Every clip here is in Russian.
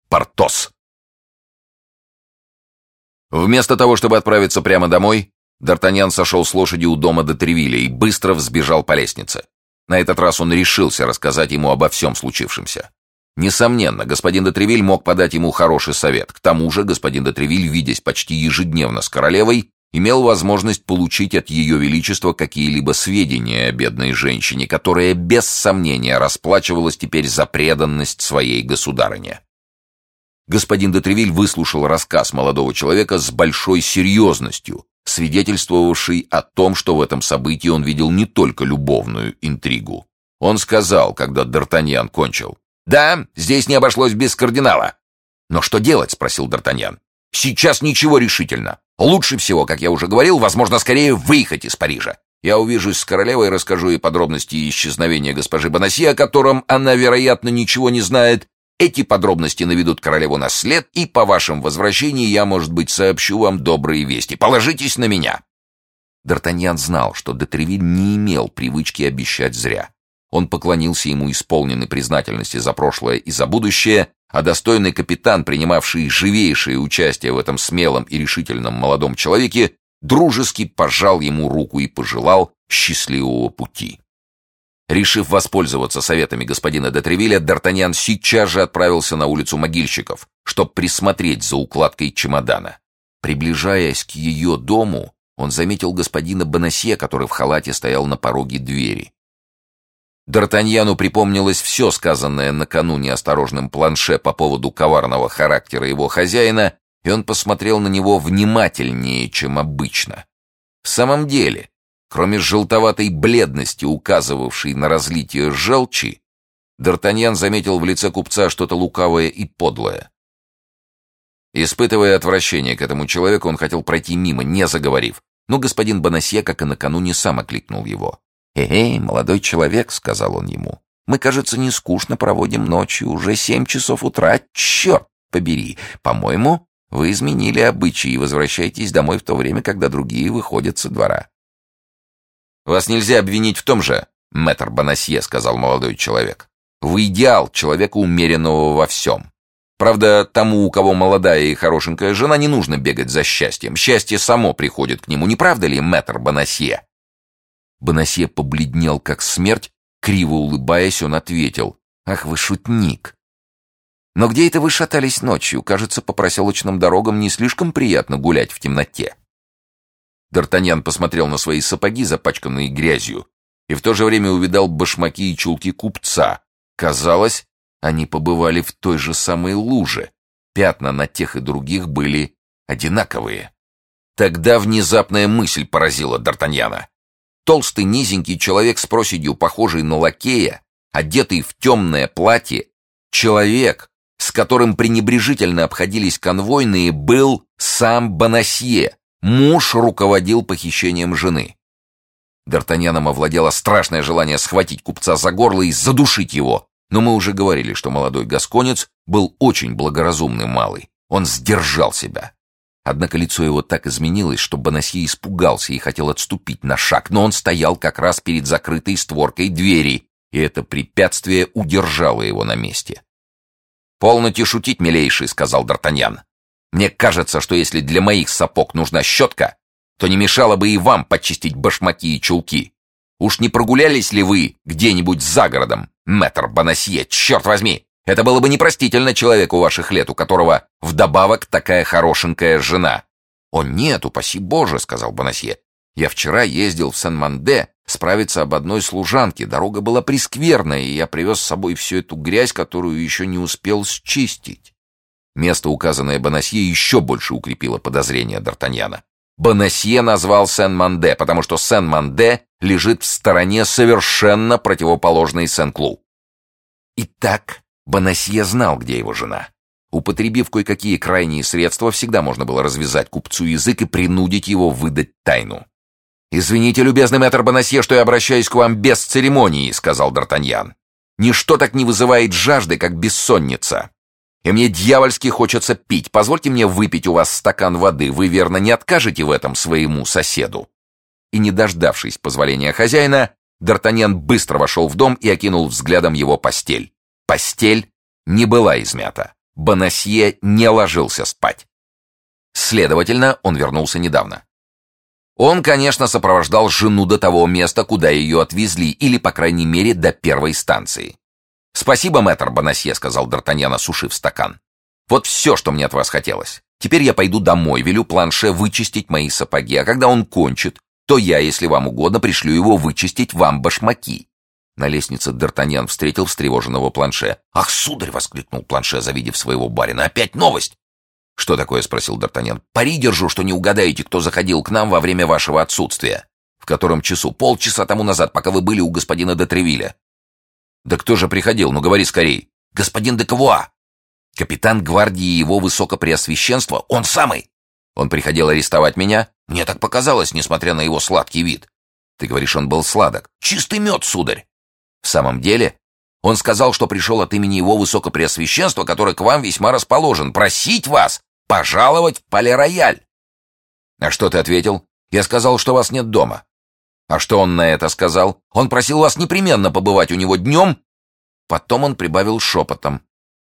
Портос. Вместо того, чтобы отправиться прямо домой, Д'Артаньян сошел с лошади у дома де Тревилля и быстро взбежал по лестнице. На этот раз он решился рассказать ему обо всем случившемся. Несомненно, господин де Тревиль мог подать ему хороший совет. К тому же господин де Тревиль, видясь почти ежедневно с королевой, имел возможность получить от ее величества какие-либо сведения о бедной женщине, которая без сомнения расплачивалась теперь за преданность своей государыне. Господин де Тревиль выслушал рассказ молодого человека с большой серьезностью, свидетельствовавший о том, что в этом событии он видел не только любовную интригу. Он сказал, когда Д'Артаньян кончил: «Да, здесь не обошлось без кардинала». «Но что делать?» — спросил Д'Артаньян. «Сейчас ничего решительно. Лучше всего, как я уже говорил, возможно, скорее выехать из Парижа. Я увижусь с королевой и расскажу ей подробности исчезновения госпожи Бонасье, о котором она, вероятно, ничего не знает. Эти подробности наведут королеву на след, и по вашем возвращении я, может быть, сообщу вам добрые вести. Положитесь на меня». Д'Артаньян знал, что де Тревиль не имел привычки обещать зря. Он поклонился ему, исполненный признательности за прошлое и за будущее, а достойный капитан, принимавший живейшее участие в этом смелом и решительном молодом человеке, дружески пожал ему руку и пожелал счастливого пути. Решив воспользоваться советами господина де Тревилля, Д'Артаньян сейчас же отправился на улицу Могильщиков, чтобы присмотреть за укладкой чемодана. Приближаясь к ее дому, он заметил господина Бонасье, который в халате стоял на пороге двери. Д'Артаньяну припомнилось все сказанное накануне осторожным Планше по поводу коварного характера его хозяина, и он посмотрел на него внимательнее, чем обычно. В самом деле, кроме желтоватой бледности, указывавшей на разлитие желчи, Д'Артаньян заметил в лице купца что-то лукавое и подлое. Испытывая отвращение к этому человеку, он хотел пройти мимо, не заговорив, но господин Бонасье, как и накануне, сам окликнул его. «Эй, молодой человек», — сказал он ему, — «мы, кажется, не скучно проводим ночью, уже 7 часов утра, черт побери. По-моему, вы изменили обычаи и возвращаетесь домой в то время, когда другие выходят со двора». «Вас нельзя обвинить в том же, мэтр Бонасье», — сказал молодой человек. «Вы идеал человека, умеренного во всем. Правда, тому, у кого молодая и хорошенькая жена, не нужно бегать за счастьем. Счастье само приходит к нему, не правда ли, мэтр Бонасье?» Бонасье побледнел, как смерть. Криво улыбаясь, он ответил: «Ах, вы шутник! Но где это вы шатались ночью? Кажется, по проселочным дорогам не слишком приятно гулять в темноте». Д'Артаньян посмотрел на свои сапоги, запачканные грязью, и в то же время увидал башмаки и чулки купца. Казалось, они побывали в той же самой луже. Пятна на тех и других были одинаковые. Тогда внезапная мысль поразила Д'Артаньяна. Толстый низенький человек с проседью, похожий на лакея, одетый в темное платье, человек, с которым пренебрежительно обходились конвойные, был сам Бонасье. Муж руководил похищением жены. Д'Артаньяном овладело страшное желание схватить купца за горло и задушить его, но мы уже говорили, что молодой гасконец был очень благоразумный малый. Он сдержал себя. Однако лицо его так изменилось, что Бонасье испугался и хотел отступить на шаг, но он стоял как раз перед закрытой створкой двери, и это препятствие удержало его на месте. «Полноте шутить, милейший», — сказал Д'Артаньян. «Мне кажется, что если для моих сапог нужна щетка, то не мешало бы и вам почистить башмаки и чулки. Уж не прогулялись ли вы где-нибудь за городом, мэтр Бонасье, черт возьми? Это было бы непростительно человеку ваших лет, у которого вдобавок такая хорошенькая жена». «О нет, упаси Боже», — сказал Бонасье. «Я вчера ездил в Сен-Манде справиться об одной служанке. Дорога была прескверная, и я привез с собой всю эту грязь, которую еще не успел счистить». Место, указанное Бонасье, еще больше укрепило подозрение Д'Артаньяна. Бонасье назвал Сен-Манде, потому что Сен-Манде лежит в стороне, совершенно противоположной Сен-Клу. Итак, Бонасье знал, где его жена. Употребив кое-какие крайние средства, всегда можно было развязать купцу язык и принудить его выдать тайну. «Извините, любезный мэтр Бонасье, что я обращаюсь к вам без церемонии», — сказал Д'Артаньян. «Ничто так не вызывает жажды, как бессонница. И мне дьявольски хочется пить. Позвольте мне выпить у вас стакан воды. Вы, верно, не откажете в этом своему соседу?» И, не дождавшись позволения хозяина, Д'Артаньян быстро вошел в дом и окинул взглядом его постель. Постель не была измята. Бонасье не ложился спать. Следовательно, он вернулся недавно. Он, конечно, сопровождал жену до того места, куда ее отвезли, или, по крайней мере, до первой станции. «Спасибо, мэтр Бонасье», — сказал Д'Артаньян, осушив стакан. «Вот все, что мне от вас хотелось. Теперь я пойду домой, велю Планше вычистить мои сапоги, а когда он кончит, то я, если вам угодно, пришлю его вычистить вам башмаки». На лестнице Д'Артаньян встретил встревоженного Планше. «Ах, сударь!» — воскликнул Планше, завидев своего барина. «Опять новость!» «Что такое?» — спросил Д'Артаньян. «Пари держу, что не угадаете, кто заходил к нам во время вашего отсутствия». «В котором часу?» «Полчаса тому назад, пока вы были у господина де Тревилля». «Да кто же приходил? Ну, говори скорей». «Господин де Кавуа». «Капитан гвардии его высокопреосвященства? Он самый!» «Он приходил арестовать меня?» «Мне так показалось, несмотря на его сладкий вид». «Ты говоришь, он был сладок?» «Чистый мед, сударь». «В самом деле?» «Он сказал, что пришел от имени его высокопреосвященства, который к вам весьма расположен, просить вас пожаловать в Пале-Рояль». «А что ты ответил?» «Я сказал, что вас нет дома». «А что он на это сказал?» «Он просил вас непременно побывать у него днем». Потом он прибавил шепотом: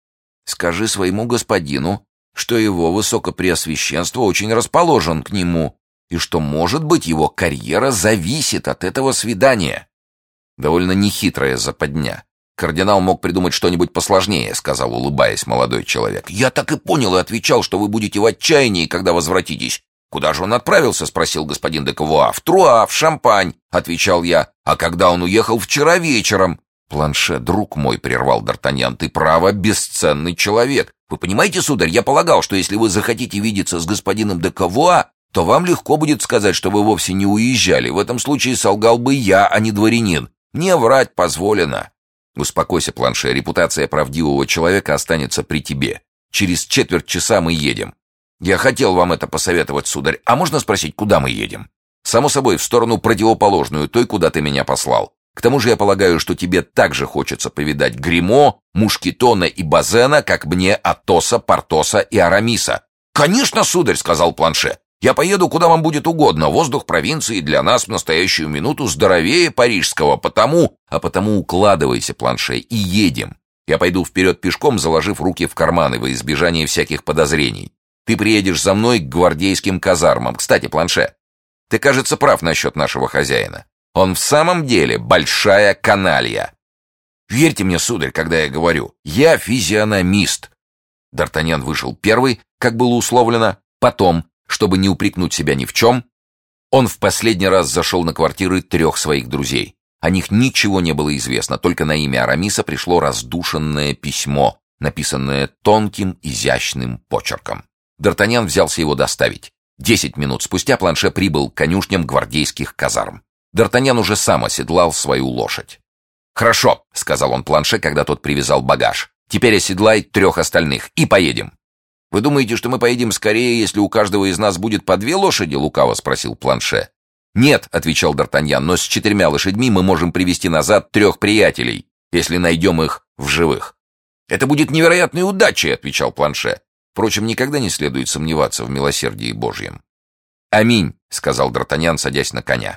«Скажи своему господину, что его высокопреосвященство очень расположен к нему, и что, может быть, его карьера зависит от этого свидания». «Довольно нехитрая западня. Кардинал мог придумать что-нибудь посложнее», — сказал, улыбаясь, молодой человек. «Я так и понял и отвечал, что вы будете в отчаянии, когда возвратитесь». «Куда же он отправился?» — спросил господин де Кавуа. «В Труа, в Шампань», — отвечал я. «А когда он уехал? Вчера вечером». «Планше, друг мой», — прервал Д'Артаньян, — «ты, право, бесценный человек. Вы понимаете, сударь, я полагал, что если вы захотите видеться с господином де Кавуа, то вам легко будет сказать, что вы вовсе не уезжали. В этом случае солгал бы я, а не дворянин. Мне врать позволено». «Успокойся, Планше, репутация правдивого человека останется при тебе. Через четверть часа мы едем». «Я хотел вам это посоветовать, сударь. А можно спросить, куда мы едем?» «Само собой, в сторону противоположную той, куда ты меня послал. К тому же я полагаю, что тебе так же хочется повидать Гримо, Мушкетона и Базена, как мне Атоса, Портоса и Арамиса». «Конечно, сударь», — сказал Планше. «Я поеду, куда вам будет угодно. Воздух провинции для нас в настоящую минуту здоровее парижского, потому...» «А потому укладывайся, Планше, и едем. Я пойду вперед пешком, заложив руки в карманы во избежание всяких подозрений. Ты приедешь за мной к гвардейским казармам. Кстати, Планше, ты, кажется, прав насчет нашего хозяина. Он в самом деле большая каналья. Верьте мне, сударь, когда я говорю, я физиономист». Д'Артаньян вышел первый, как было условлено. Потом, чтобы не упрекнуть себя ни в чем, он в последний раз зашел на квартиры 3 своих друзей. О них ничего не было известно, только на имя Арамиса пришло раздушенное письмо, написанное тонким, изящным почерком. Д'Артаньян взялся его доставить. 10 минут спустя Планше прибыл к конюшням гвардейских казарм. Д'Артаньян уже сам оседлал свою лошадь. «Хорошо», — сказал он Планше, когда тот привязал багаж. «Теперь оседлай 3 остальных и поедем». «Вы думаете, что мы поедем скорее, если у каждого из нас будет по 2 лошади?» — лукаво спросил Планше. «Нет», — отвечал Д'Артаньян, «но с 4 лошадьми мы можем привести назад 3 приятелей, если найдем их в живых». «Это будет невероятной удачей», — отвечал Планше. Впрочем, никогда не следует сомневаться в милосердии Божьем. «Аминь», — сказал Д'Артаньян, садясь на коня.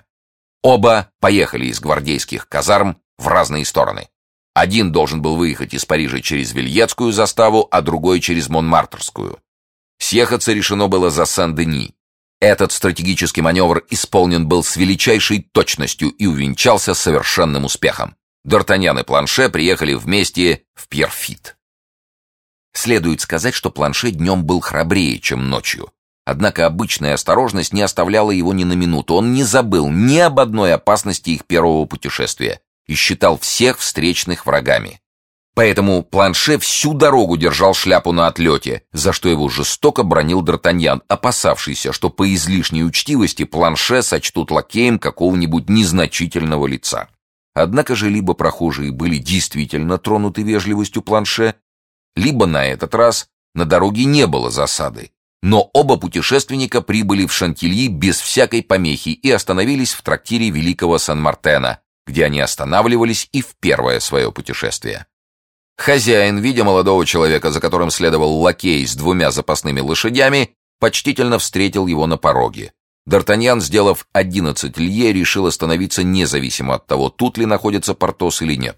Оба поехали из гвардейских казарм в разные стороны. Один должен был выехать из Парижа через Вильетскую заставу, а другой через Монмартрскую. Съехаться решено было за Сен-Дени. Этот стратегический маневр исполнен был с величайшей точностью и увенчался совершенным успехом. Д'Артаньян и Планше приехали вместе в Пьерфит. Следует сказать, что Планше днем был храбрее, чем ночью. Однако обычная осторожность не оставляла его ни на минуту. Он не забыл ни об одной опасности их первого путешествия и считал всех встречных врагами. Поэтому Планше всю дорогу держал шляпу на отлете, за что его жестоко бранил Д'Артаньян, опасавшийся, что по излишней учтивости Планше сочтут лакеем какого-нибудь незначительного лица. Однако же либо прохожие были действительно тронуты вежливостью Планше, либо на этот раз на дороге не было засады. Но оба путешественника прибыли в Шантильи без всякой помехи и остановились в трактире Великого Сан-Мартена, где они останавливались и в первое свое путешествие. Хозяин, видя молодого человека, за которым следовал лакей с 2 запасными лошадями, почтительно встретил его на пороге. Д'Артаньян, сделав 11 лье, решил остановиться независимо от того, тут ли находится Портос или нет.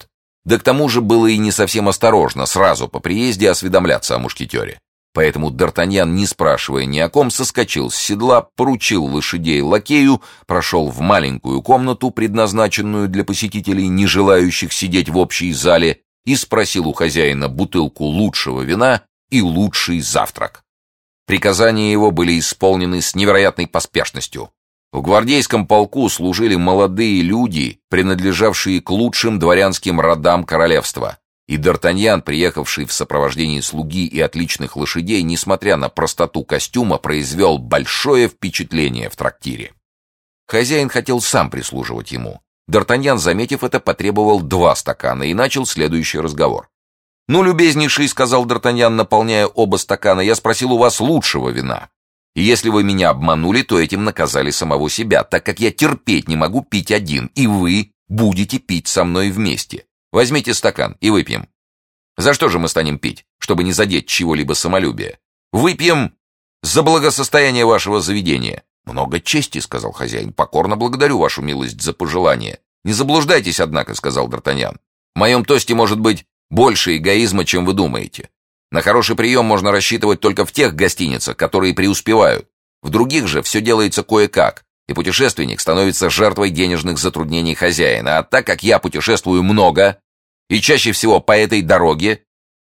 Да к тому же было и не совсем осторожно сразу по приезде осведомляться о мушкетере. Поэтому Д'Артаньян, не спрашивая ни о ком, соскочил с седла, поручил лошадей лакею, прошел в маленькую комнату, предназначенную для посетителей, не желающих сидеть в общей зале, и спросил у хозяина бутылку лучшего вина и лучший завтрак. Приказания его были исполнены с невероятной поспешностью. В гвардейском полку служили молодые люди, принадлежавшие к лучшим дворянским родам королевства. И Д'Артаньян, приехавший в сопровождении слуги и отличных лошадей, несмотря на простоту костюма, произвел большое впечатление в трактире. Хозяин хотел сам прислуживать ему. Д'Артаньян, заметив это, потребовал 2 стакана и начал следующий разговор. «Ну, любезнейший, — сказал Д'Артаньян, наполняя оба стакана, — я спросил у вас лучшего вина. И если вы меня обманули, то этим наказали самого себя, так как я терпеть не могу пить один, и вы будете пить со мной вместе. Возьмите стакан и выпьем. За что же мы станем пить, чтобы не задеть чего-либо самолюбия? Выпьем за благосостояние вашего заведения». «Много чести, — сказал хозяин, — покорно благодарю вашу милость за пожелание. Не заблуждайтесь, однако, — сказал Д'Артаньян. В моем тосте может быть больше эгоизма, чем вы думаете. На хороший прием можно рассчитывать только в тех гостиницах, которые преуспевают. В других же все делается кое-как, и путешественник становится жертвой денежных затруднений хозяина. А так как я путешествую много, и чаще всего по этой дороге,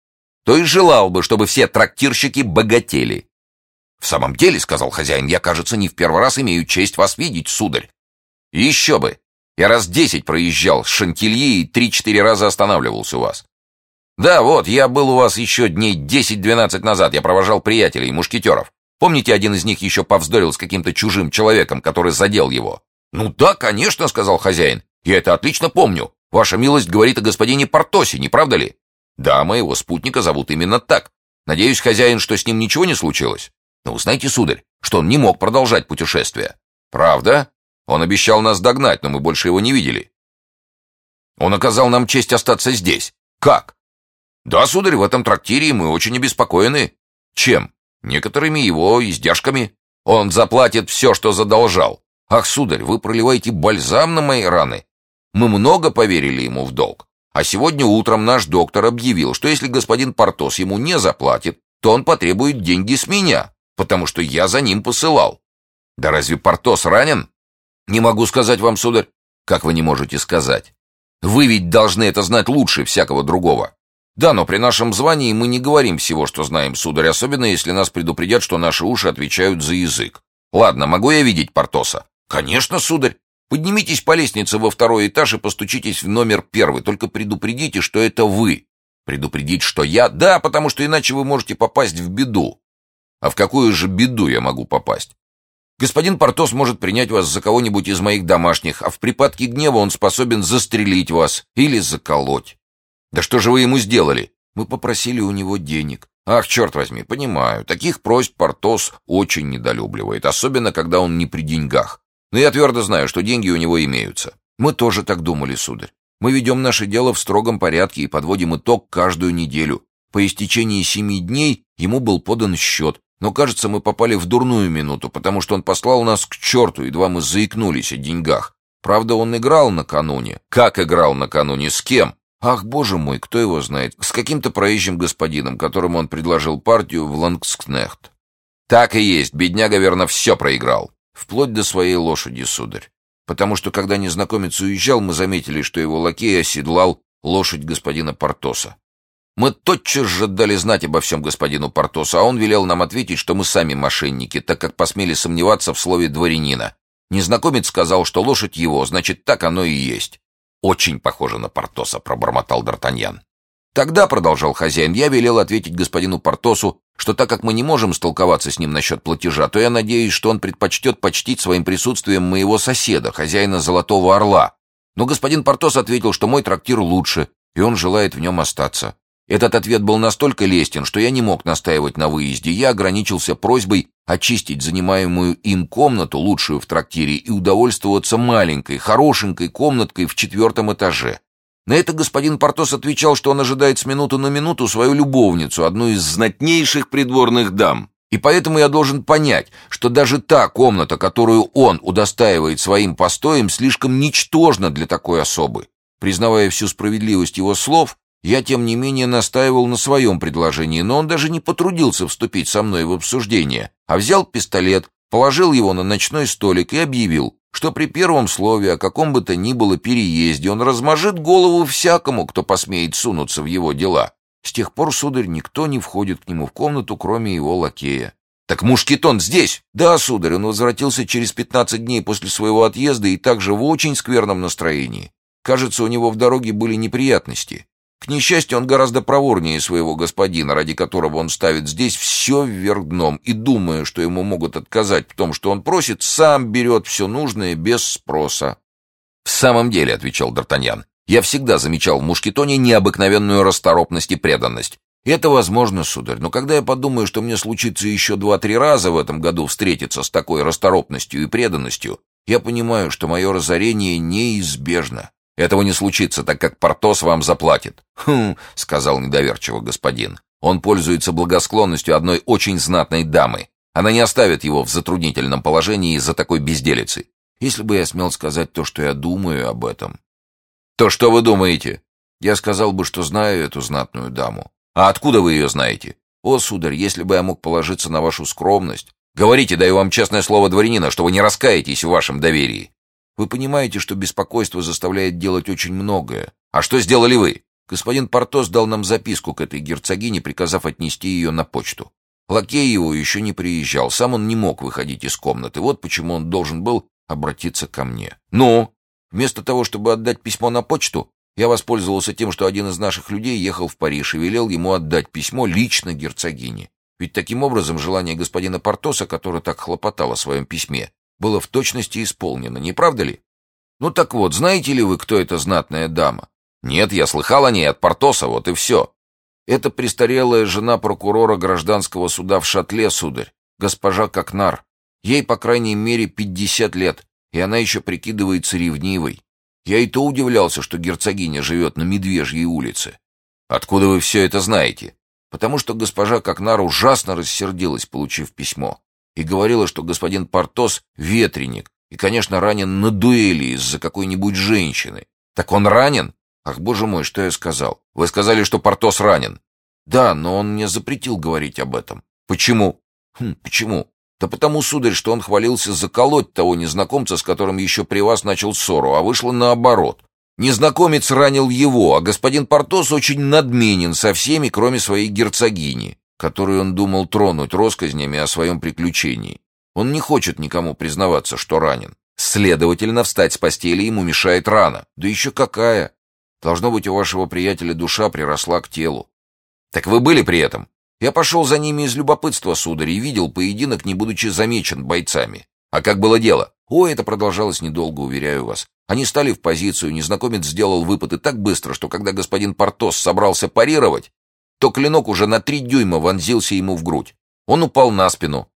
то и желал бы, чтобы все трактирщики богатели». «В самом деле, — сказал хозяин, — я, кажется, не в первый раз имею честь вас видеть, сударь». «Еще бы! Я раз 10 проезжал с Шантильи и 3-4 раза останавливался у вас. Да, вот, я был у вас еще дней 10-12 назад, я провожал приятелей, мушкетеров. Помните, один из них еще повздорил с каким-то чужим человеком, который задел его?» «Ну да, конечно, — сказал хозяин, — я это отлично помню. Ваша милость говорит о господине Портосе, не правда ли?» «Да, моего спутника зовут именно так. Надеюсь, хозяин, что с ним ничего не случилось?» «Но вы знаете, сударь, что он не мог продолжать путешествие». «Правда? Он обещал нас догнать, но мы больше его не видели». «Он оказал нам честь остаться здесь. Как?» «Да, сударь, в этом трактире мы очень обеспокоены». «Чем?» «Некоторыми его издержками. Он заплатит все, что задолжал». «Ах, сударь, вы проливаете бальзам на мои раны. Мы много поверили ему в долг. А сегодня утром наш доктор объявил, что если господин Портос ему не заплатит, то он потребует деньги с меня, потому что я за ним посылал». «Да разве Портос ранен?» «Не могу сказать вам, сударь». «Как вы не можете сказать? Вы ведь должны это знать лучше всякого другого». «Да, но при нашем звании мы не говорим всего, что знаем, сударь, особенно если нас предупредят, что наши уши отвечают за язык. Ладно, могу я видеть Портоса?» «Конечно, сударь. Поднимитесь по лестнице во 2-й этаж и постучитесь в номер 1, только предупредите, что это вы». «Предупредить, что я?» «Да, потому что иначе вы можете попасть в беду». «А в какую же беду я могу попасть?» «Господин Портос может принять вас за кого-нибудь из моих домашних, а в припадке гнева он способен застрелить вас или заколоть». «Да что же вы ему сделали?» «Мы попросили у него денег». «Ах, черт возьми, понимаю. Таких просьб Портос очень недолюбливает, особенно когда он не при деньгах. Но я твердо знаю, что деньги у него имеются». «Мы тоже так думали, сударь. Мы ведем наше дело в строгом порядке и подводим итог каждую неделю. По истечении 7 дней ему был подан счет, но, кажется, мы попали в дурную минуту, потому что он послал нас к черту, едва мы заикнулись о деньгах. Правда, он играл накануне». «Как играл накануне? С кем?» «Ах, боже мой, кто его знает? С каким-то проезжим господином, которому он предложил партию в Лангскнехт». «Так и есть, бедняга, верно, все проиграл». «Вплоть до своей лошади, сударь. Потому что, когда незнакомец уезжал, мы заметили, что его лакей оседлал лошадь господина Портоса. Мы тотчас же дали знать обо всем господину Портосу, а он велел нам ответить, что мы сами мошенники, так как посмели сомневаться в слове дворянина. Незнакомец сказал, что лошадь его, значит, так оно и есть». «Очень похоже на Портоса», — пробормотал Д'Артаньян. «Тогда, — продолжал хозяин, — я велел ответить господину Портосу, что так как мы не можем столковаться с ним насчет платежа, то я надеюсь, что он предпочтет почтить своим присутствием моего соседа, хозяина Золотого Орла. Но господин Портос ответил, что мой трактир лучше, и он желает в нем остаться. Этот ответ был настолько лестен, что я не мог настаивать на выезде. Я ограничился просьбой очистить занимаемую им комнату, лучшую в трактире, и удовольствоваться маленькой, хорошенькой комнаткой в 4-м этаже. На это господин Портос отвечал, что он ожидает с минуты на минуту свою любовницу, одну из знатнейших придворных дам. И поэтому я должен понять, что даже та комната, которую он удостаивает своим постоем, слишком ничтожна для такой особы. Признавая всю справедливость его слов, я, тем не менее, настаивал на своем предложении, но он даже не потрудился вступить со мной в обсуждение, а взял пистолет, положил его на ночной столик и объявил, что при первом слове о каком бы то ни было переезде он размажет голову всякому, кто посмеет сунуться в его дела. С тех пор, сударь, никто не входит к нему в комнату, кроме его лакея. «Так Мушкетон здесь?» «Да, сударь, он возвратился через 15 дней после своего отъезда и также в очень скверном настроении. Кажется, у него в дороге были неприятности. К несчастью, он гораздо проворнее своего господина, ради которого он ставит здесь все вверх дном, и, думая, что ему могут отказать в том, что он просит, сам берет все нужное без спроса». «В самом деле», — отвечал Д'Артаньян, — «я всегда замечал в Мушкетоне необыкновенную расторопность и преданность». «Это возможно, сударь, но когда я подумаю, что мне случится еще 2-3 раза в этом году встретиться с такой расторопностью и преданностью, я понимаю, что мое разорение неизбежно». «Этого не случится, так как Портос вам заплатит». «Хм», — сказал недоверчиво господин, — «он пользуется благосклонностью одной очень знатной дамы. Она не оставит его в затруднительном положении из-за такой безделицы». «Если бы я смел сказать то, что я думаю об этом». «То что вы думаете?» «Я сказал бы, что знаю эту знатную даму». «А откуда вы ее знаете?» «О, сударь, если бы я мог положиться на вашу скромность». «Говорите, даю вам честное слово дворянина, что вы не раскаетесь в вашем доверии». «Вы понимаете, что беспокойство заставляет делать очень многое». «А что сделали вы?» «Господин Портос дал нам записку к этой герцогине, приказав отнести ее на почту. Лакей его еще не приезжал, сам он не мог выходить из комнаты. Вот почему он должен был обратиться ко мне». «Ну?» «Вместо того, чтобы отдать письмо на почту, я воспользовался тем, что один из наших людей ехал в Париж и велел ему отдать письмо лично герцогине. Ведь таким образом желание господина Портоса, который так хлопотал о своем письме, было в точности исполнено, не правда ли? Ну так вот, знаете ли вы, кто эта знатная дама?» «Нет, я слыхал о ней от Портоса, вот и все». «Это престарелая жена прокурора гражданского суда в Шатле, сударь, госпожа Кокнар. Ей, по крайней мере, 50 лет, и она еще прикидывается ревнивой. Я и то удивлялся, что герцогиня живет на Медвежьей улице». «Откуда вы все это знаете?» «Потому что госпожа Кокнар ужасно рассердилась, получив письмо, и говорила, что господин Портос — ветреник, и, конечно, ранен на дуэли из-за какой-нибудь женщины». «Так он ранен?» «Ах, боже мой, что я сказал?» «Вы сказали, что Портос ранен». «Да, но он мне запретил говорить об этом». «Почему?» «Почему? Да потому, сударь, что он хвалился заколоть того незнакомца, с которым еще при вас начал ссору, а вышло наоборот. Незнакомец ранил его, а господин Портос очень надменен со всеми, кроме своей герцогини, которую он думал тронуть россказнями о своем приключении. Он не хочет никому признаваться, что ранен. Следовательно, встать с постели ему мешает рана». «Да еще какая! Должно быть, у вашего приятеля душа приросла к телу». «Так вы были при этом?» «Я пошел за ними из любопытства, сударь, и видел поединок, не будучи замечен бойцами». «А как было дело?» «Ой, это продолжалось недолго, уверяю вас. Они стали в позицию, незнакомец сделал выпады так быстро, что когда господин Портос собрался парировать, то клинок уже на 3 дюйма вонзился ему в грудь. Он упал на спину.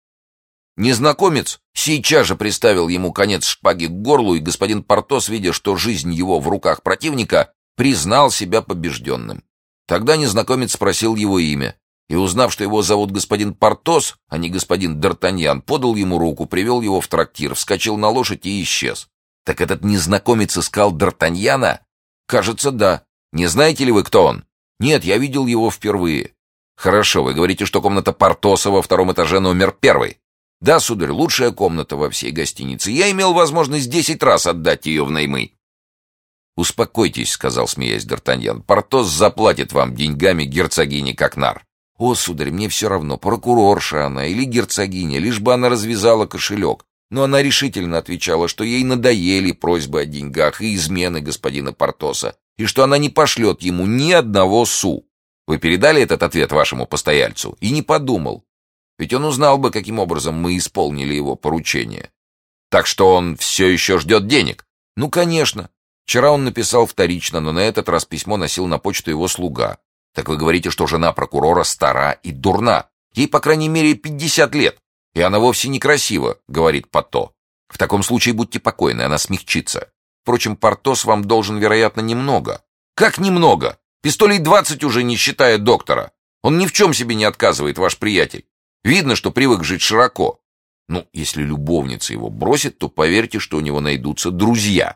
Незнакомец сейчас же приставил ему конец шпаги к горлу, и господин Портос, видя, что жизнь его в руках противника, признал себя побежденным. Тогда незнакомец спросил его имя, и, узнав, что его зовут господин Портос, а не господин Д'Артаньян, подал ему руку, привел его в трактир, вскочил на лошадь и исчез». «Так этот незнакомец искал Д'Артаньяна?» «Кажется, да». «Не знаете ли вы, кто он?» «Нет, я видел его впервые». «Хорошо, вы говорите, что комната Портоса во 2-м этаже номер 1. «Да, сударь, лучшая комната во всей гостинице. Я имел возможность 10 раз отдать ее в наймы». «Успокойтесь», — сказал, смеясь Д'Артаньян. «Портос заплатит вам деньгами герцогини Кокнар». «О, сударь, мне все равно, прокурорша она или герцогиня, лишь бы она развязала кошелек». Но она решительно отвечала, что ей надоели просьбы о деньгах и измены господина Портоса, и что она не пошлет ему ни одного су. Вы передали этот ответ вашему постояльцу? И не подумал. Ведь он узнал бы, каким образом мы исполнили его поручение. Так что он все еще ждет денег? Ну, конечно. Вчера он написал вторично, но на этот раз письмо носил на почту его слуга. Так вы говорите, что жена прокурора стара и дурна. Ей, по крайней мере, 50 лет. И она вовсе некрасива, говорит Пато. В таком случае будьте покойны, она смягчится. Впрочем, Портос вам должен, вероятно, немного. Как немного? Пистолей 20 уже, не считая доктора. Он ни в чем себе не отказывает, ваш приятель. Видно, что привык жить широко. Ну, если любовница его бросит, то поверьте, что у него найдутся друзья.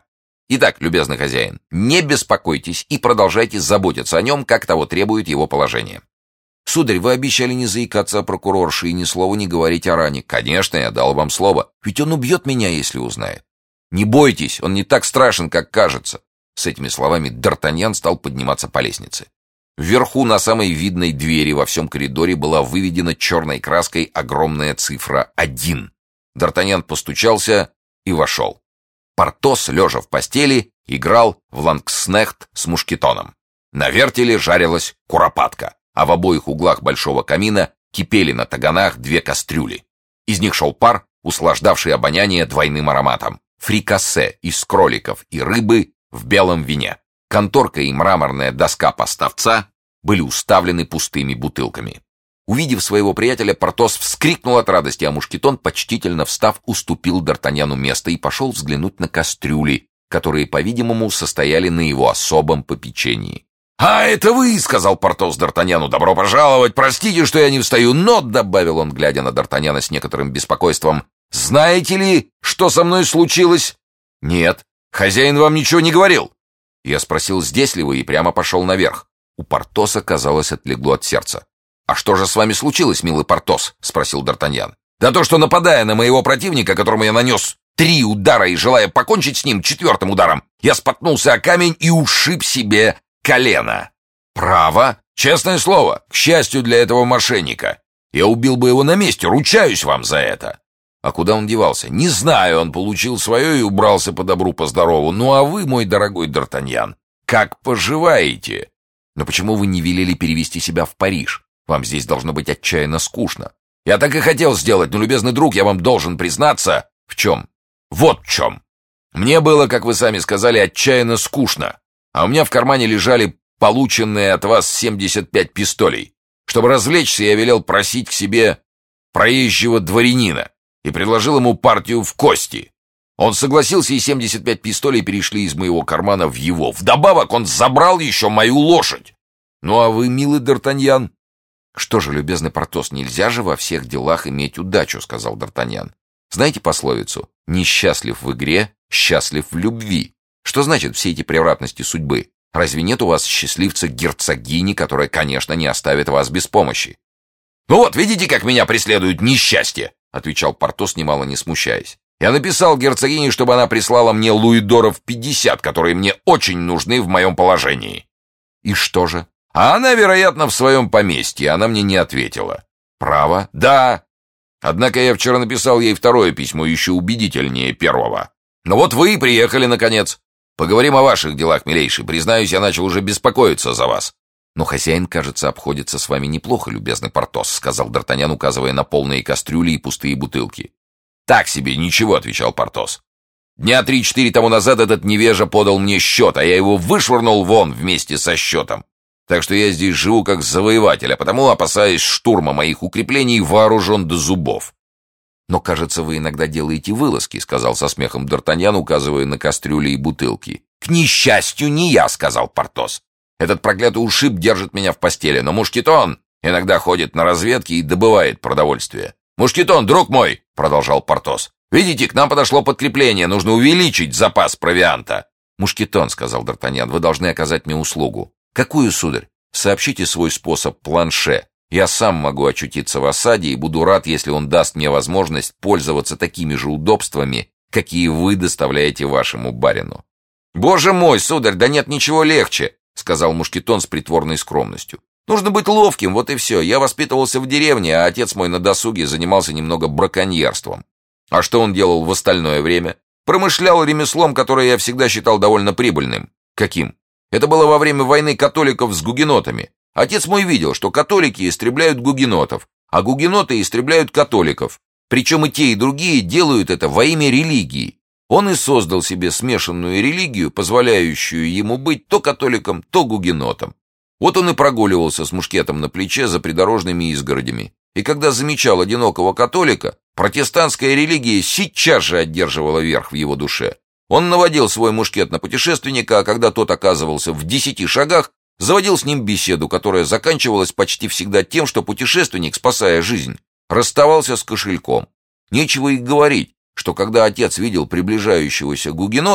Итак, любезный хозяин, не беспокойтесь и продолжайте заботиться о нем, как того требует его положение». «Сударь, вы обещали не заикаться о прокурорше и ни слова не говорить о ране». «Конечно, я дал вам слово. Ведь он убьет меня, если узнает». Не бойтесь, он не так страшен, как кажется». С этими словами Д'Артаньян стал подниматься по лестнице. Вверху на самой видной двери во всем коридоре была выведена черной краской огромная цифра 1. Д'Артаньян постучался и вошел. Портос, лежа в постели, играл в лангснехт с мушкетоном. На вертеле жарилась куропатка, а в обоих углах большого камина кипели на таганах 2 кастрюли. Из них шел пар, услаждавший обоняние двойным ароматом. Фрикасе из кроликов и рыбы в белом вине. Конторка и мраморная доска поставца были уставлены пустыми бутылками. Увидев своего приятеля, Портос вскрикнул от радости, а мушкетон, почтительно встав, уступил Д'Артаньяну место и пошел взглянуть на кастрюли, которые, по-видимому, состояли на его особом попечении. «А, это вы!» — сказал Портос Д'Артаньяну. «Добро пожаловать! Простите, что я не встаю, но...» — добавил он, глядя на Д'Артаньяна с некоторым беспокойством. «Знаете ли, что со мной случилось?» «Нет. Хозяин вам ничего не говорил?» Я спросил, здесь ли вы, и прямо пошел наверх. У Портоса, казалось, отлегло от сердца. «А что же с вами случилось, милый Портос?» — спросил Д'Артаньян. «Да то, что, нападая на моего противника, которому я нанес 3 удара и желая покончить с ним 4-м ударом, я споткнулся о камень и ушиб себе колено». «Право? Честное слово, к счастью для этого мошенника. Я убил бы его на месте, ручаюсь вам за это». «А куда он девался?» «Не знаю, он получил свое и убрался по добру, по здорову. Ну а вы, мой дорогой Д'Артаньян, как поживаете?» «Но почему вы не велели перевести себя в Париж? Вам здесь должно быть отчаянно скучно». «Я так и хотел сделать, но, любезный друг, я вам должен признаться...» «В чем?» «Вот в чем. Мне было, как вы сами сказали, отчаянно скучно, а у меня в кармане лежали полученные от вас 75 пистолей. Чтобы развлечься, я велел просить к себе проезжего дворянина и предложил ему партию в кости. Он согласился, и 75 пистолей перешли из моего кармана в его. Вдобавок он забрал еще мою лошадь. Ну а вы, милый Д'Артаньян?» «Что же, любезный Портос, нельзя же во всех делах иметь удачу», — сказал Д'Артаньян. «Знаете пословицу? Несчастлив в игре, счастлив в любви. Что значит все эти превратности судьбы? Разве нет у вас счастливца-герцогини, которая, конечно, не оставит вас без помощи?» «Ну вот, видите, как меня преследует несчастье», — отвечал Портос, немало не смущаясь. «Я написал герцогине, чтобы она прислала мне луидоров 50, которые мне очень нужны в моем положении». «И что же?» «А она, вероятно, в своем поместье. Она мне не ответила». «Право?» «Да. Однако я вчера написал ей 2-е письмо, еще убедительнее 1-го. Ну вот вы и приехали, наконец. Поговорим о ваших делах, милейший. Признаюсь, я начал уже беспокоиться за вас». «Но хозяин, кажется, обходится с вами неплохо, любезный Портос», — сказал Д'Артаньян, указывая на полные кастрюли и пустые бутылки. «Так себе, ничего», — отвечал Портос. «Дня 3-4 тому назад этот невежа подал мне счет, а я его вышвырнул вон вместе со счетом. Так что я здесь живу как завоеватель, а потому, опасаясь штурма моих укреплений, вооружен до зубов». «Но, кажется, вы иногда делаете вылазки», — сказал со смехом Д'Артаньян, указывая на кастрюли и бутылки. «К несчастью, не я», — сказал Портос. «Этот проклятый ушиб держит меня в постели, но мушкетон иногда ходит на разведки и добывает продовольствие». «Мушкетон, друг мой», — продолжал Портос, — «видите, к нам подошло подкрепление, нужно увеличить запас провианта». «Мушкетон», — сказал Д'Артаньян, — «вы должны оказать мне услугу». «Какую, сударь? Сообщите свой способ планше. Я сам могу очутиться в осаде и буду рад, если он даст мне возможность пользоваться такими же удобствами, какие вы доставляете вашему барину». «Боже мой, сударь, да нет ничего легче», — сказал Мушкетон с притворной скромностью. «Нужно быть ловким, вот и все. Я воспитывался в деревне, а отец мой на досуге занимался немного браконьерством. А что он делал в остальное время? Промышлял ремеслом, которое я всегда считал довольно прибыльным». «Каким?» «Это было во время войны католиков с гугенотами. Отец мой видел, что католики истребляют гугенотов, а гугеноты истребляют католиков. Причем и те, и другие делают это во имя религии. Он и создал себе смешанную религию, позволяющую ему быть то католиком, то гугенотом. Вот он и прогуливался с мушкетом на плече за придорожными изгородями. И когда замечал одинокого католика, протестантская религия сейчас же одерживала верх в его душе. Он наводил свой мушкет на путешественника, а когда тот оказывался в 10 шагах, заводил с ним беседу, которая заканчивалась почти всегда тем, что путешественник, спасая жизнь, расставался с кошельком. Нечего и говорить, что когда отец видел приближающегося гугенота,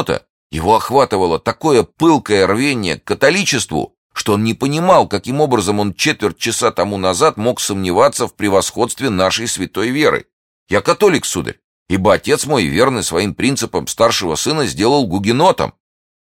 Его охватывало такое пылкое рвение к католичеству, что он не понимал, каким образом он четверть часа тому назад мог сомневаться в превосходстве нашей святой веры. «Я католик, сударь, ибо отец мой, верный своим принципам старшего сына, сделал гугенотом».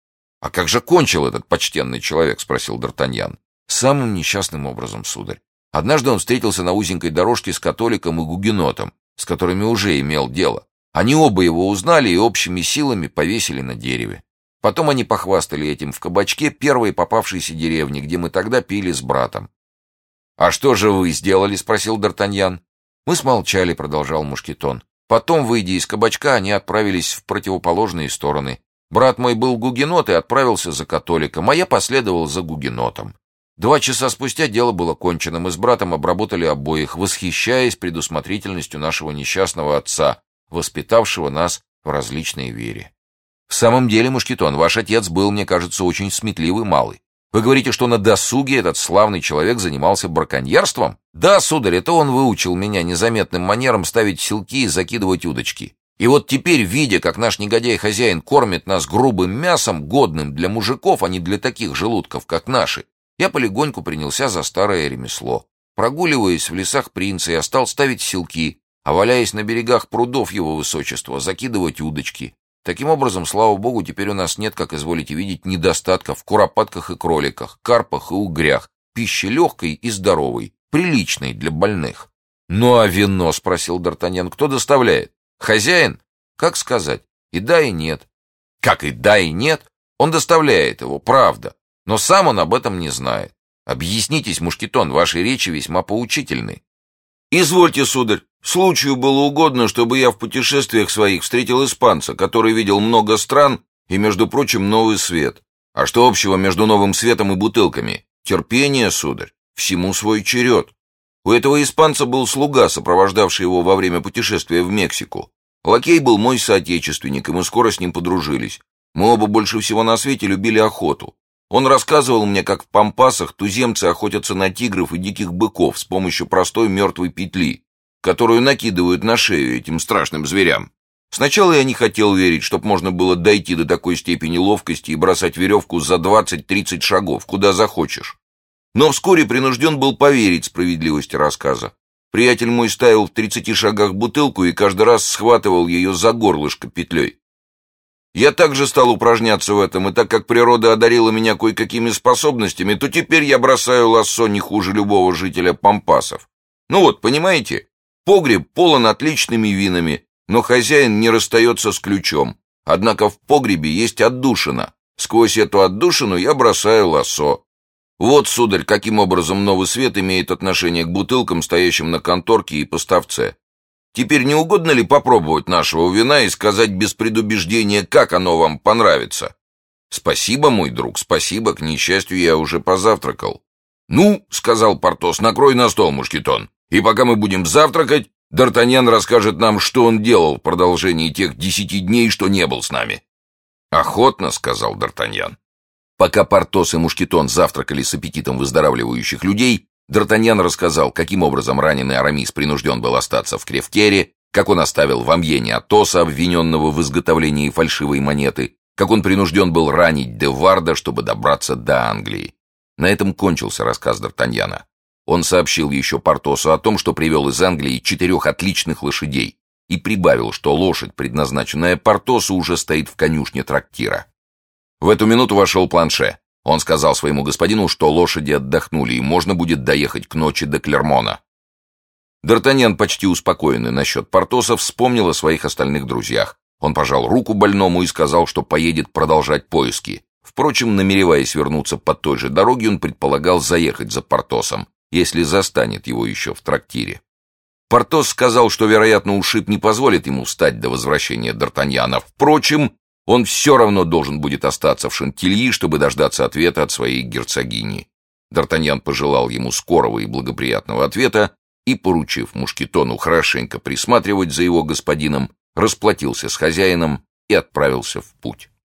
«А как же кончил этот почтенный человек?» — спросил Д'Артаньян. «Самым несчастным образом, сударь. Однажды он встретился на узенькой дорожке с католиком и гугенотом, с которыми уже имел дело. Они оба его узнали и общими силами повесили на дереве. Потом они похвастали этим в кабачке первой попавшейся деревни, где мы тогда пили с братом». «А что же вы сделали?» — спросил Д'Артаньян. «Мы смолчали», — продолжал Мушкетон. «Потом, выйдя из кабачка, они отправились в противоположные стороны. Брат мой был гугенот и отправился за католиком, а я последовал за гугенотом. 2 часа спустя дело было кончено, мы с братом обработали обоих, восхищаясь предусмотрительностью нашего несчастного отца, воспитавшего нас в различной вере». «В самом деле, Мушкетон, ваш отец был, мне кажется, очень сметливый малый. Вы говорите, что на досуге этот славный человек занимался браконьерством?» «Да, сударь, это он выучил меня незаметным манером ставить селки и закидывать удочки. И вот теперь, видя, как наш негодяй-хозяин кормит нас грубым мясом, годным для мужиков, а не для таких желудков, как наши, я полегоньку принялся за старое ремесло. Прогуливаясь в лесах принца, я стал ставить селки, а валяясь на берегах прудов его высочества, закидывать удочки. Таким образом, слава богу, теперь у нас нет, как изволите видеть, недостатков в куропатках и кроликах, карпах и угрях, пищи легкой и здоровой, приличной для больных». «Ну а вино?» — спросил Д'Артаньян. «Кто доставляет? Хозяин? Как сказать? И да, и нет». «Как и да, и нет? Он доставляет его, правда. Но сам он об этом не знает. Объяснитесь, Мушкетон, ваши речи весьма поучительны». «Извольте, сударь, случаю было угодно, чтобы я в путешествиях своих встретил испанца, который видел много стран и, между прочим, новый свет. А что общего между новым светом и бутылками? Терпение, сударь, всему свой черед. У этого испанца был слуга, сопровождавший его во время путешествия в Мексику. Лакей был мой соотечественник, и мы скоро с ним подружились. Мы оба больше всего на свете любили охоту. Он рассказывал мне, как в пампасах туземцы охотятся на тигров и диких быков с помощью простой мертвой петли, которую накидывают на шею этим страшным зверям. Сначала я не хотел верить, чтоб можно было дойти до такой степени ловкости и бросать веревку за 20-30 шагов, куда захочешь. Но вскоре принужден был поверить справедливости рассказа. Приятель мой ставил в 30 шагах бутылку и каждый раз схватывал ее за горлышко петлей. Я также стал упражняться в этом, и так как природа одарила меня кое-какими способностями, то теперь я бросаю лассо не хуже любого жителя пампасов. Ну вот, понимаете, погреб полон отличными винами, но хозяин не расстается с ключом. Однако в погребе есть отдушина. Сквозь эту отдушину я бросаю лассо. Вот, сударь, каким образом новый свет имеет отношение к бутылкам, стоящим на конторке и поставце. Теперь не угодно ли попробовать нашего вина и сказать без предубеждения, как оно вам понравится?» «Спасибо, мой друг, спасибо, к несчастью, я уже позавтракал». «Ну, — сказал Портос, — накрой на стол, Мушкетон, и пока мы будем завтракать, Д'Артаньян расскажет нам, что он делал в продолжении тех 10 дней, что не был с нами». «Охотно, — сказал Д'Артаньян». Пока Портос и Мушкетон завтракали с аппетитом выздоравливающих людей, Д'Артаньян рассказал, каким образом раненый Арамис принужден был остаться в Кревкере, как он оставил в Амьене Атоса, обвиненного в изготовлении фальшивой монеты, как он принужден был ранить де Варда, чтобы добраться до Англии. На этом кончился рассказ Д'Артаньяна. Он сообщил еще Портосу о том, что привел из Англии 4 отличных лошадей, и прибавил, что лошадь, предназначенная Портосу, уже стоит в конюшне трактира. В эту минуту вошел Планше. Он сказал своему господину, что лошади отдохнули, и можно будет доехать к ночи до Клермона. Д'Артаньян, почти успокоенный насчет Портоса, вспомнил о своих остальных друзьях. Он пожал руку больному и сказал, что поедет продолжать поиски. Впрочем, намереваясь вернуться по той же дороге, он предполагал заехать за Портосом, если застанет его еще в трактире. Портос сказал, что, вероятно, ушиб не позволит ему встать до возвращения Д'Артаньяна. Впрочем, он все равно должен будет остаться в Шантильи, чтобы дождаться ответа от своей герцогини. Д'Артаньян пожелал ему скорого и благоприятного ответа и, поручив Мушкетону хорошенько присматривать за его господином, расплатился с хозяином и отправился в путь.